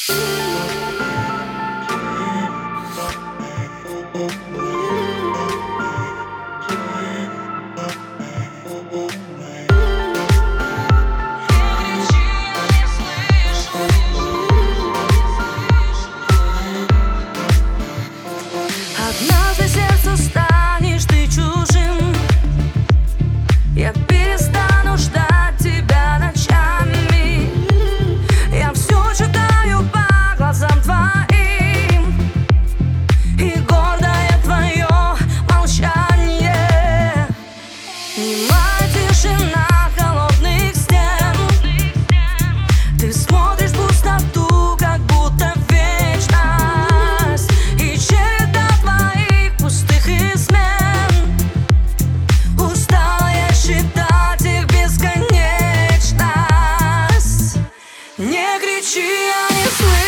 Однажды сердцу станешь ты чужим, я перестану ждать тебя ночами. Я все читаю по глазам твоим, и гордое твое молчание. Немая тишина холодных стен, ты смотришь в пустоту, как будто вечность, и череда твоих пустых измен. Устала я считать их бесконечность. Не кричи, я не слышу.